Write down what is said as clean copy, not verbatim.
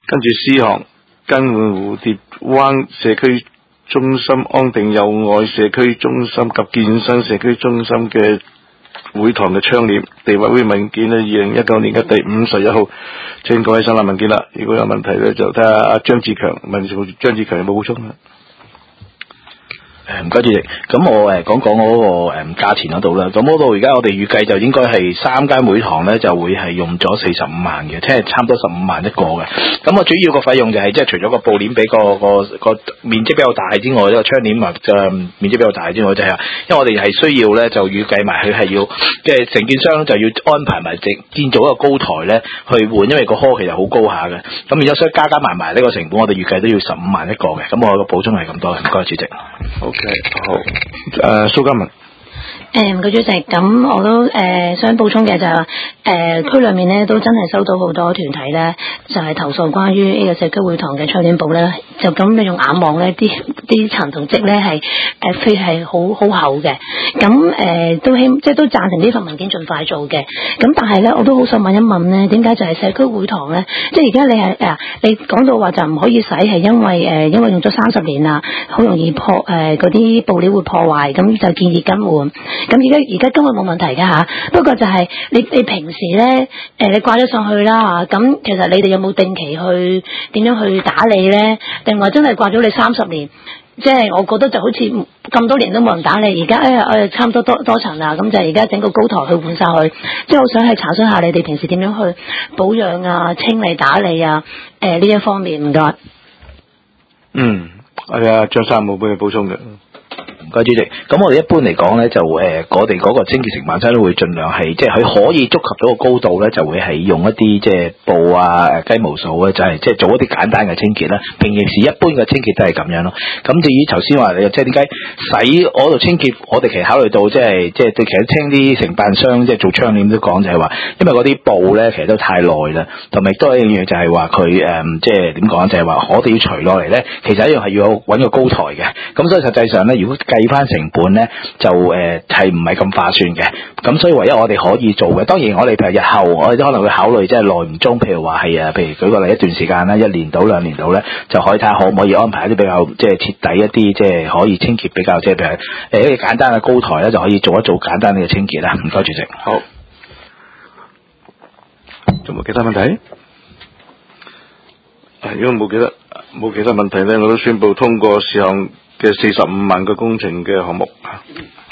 跟住 C 項更換蝴蝶灣社區中心、安定友愛社區中心及健身社區中心嘅會堂嘅窗簾。地委會文件咧，2019年嘅第51號，請各位省覽文件啦。如果有問題咧，就睇下阿張志強，問張志強有冇補充啊？ 唔該主席，咁我講講嗰個價錢嗰度啦。咁嗰度而家我哋預計就應該係3間會堂咧就會係用咗45萬嘅，即係差唔多15萬一個嘅。咁我主要個費用就係即係除咗個布簾俾個面積比較大之外，呢個窗簾嘅面積比較大之外，就係因為我哋係需要咧就預計埋佢係要即係承建商就要安排埋建造一個高台咧去換，因為個科其實好高下嘅。咁然之後所以加埋呢個成本，我哋預計都要15萬一個嘅。咁我個補充係咁多嘅，唔該主席。 好，蘇嘉文。 唔該主席，咁我都想補充嘅就係區裏面咧都真係收到好多團體咧，就係投訴關於呢個社區會堂嘅窗簾布咧，就咁你用眼望咧啲層同積咧係非係好厚嘅，咁都即係都贊成呢份文件盡快做嘅，咁但係咧我都好想問一問咧，點解就係社區會堂咧？即係而家你講到話就唔可以洗，係因為用咗30年啦，好容易破嗰啲布料會破壞，咁就建議更換。咁而家根本冇問題㗎吓，不過就係你平時咧你掛咗上去啦，咁其實你哋有冇定期去點樣去打理咧？定話真係掛咗你30年？即係我覺得就好似咁多年都冇人打理，而家差唔多多層啦，咁就而家整個高台去換晒佢。即係我想係查詢下你哋平時點樣去保養啊、清理打理啊呢一方面，唔該。 係啊，張生冇俾你補充嘅。 唔該主席，咁我哋一般嚟講咧，就我哋嗰個清潔承辦商都會盡量係，即係佢可以觸及到個高度咧，就會係用一啲即係布啊、雞毛掃咧，就係即係做一啲簡單嘅清潔啦。平時一般嘅清潔都係咁樣咯。咁至於頭先話你即係點解洗嗰度清潔，我哋其實考慮到即係對其實清啲承辦商即係做窗簾都講就係話，因為嗰啲布咧其實都太耐啦，同埋都係一樣嘢就係話佢即係點講就係話我哋要除落嚟咧，其實一樣係要揾個高台嘅。咁所以實際上咧，如果計翻成本咧，就係唔係咁划算嘅。咁所以唯一我哋可以做嘅，當然我哋譬如日後我哋都可能會考慮即係耐唔中，譬如話係譬如舉個例一段時間啦，1年到2年到咧，就可以睇下可唔可以安排一啲比較即係徹底一啲，即係可以清潔比較即係譬如一個簡單嘅高台咧，就可以做一做簡單嘅清潔啦。唔該主席。 好，仲有冇其他問題？如果冇其他問題咧，我都宣布通過事項嘅45萬個工程嘅項目。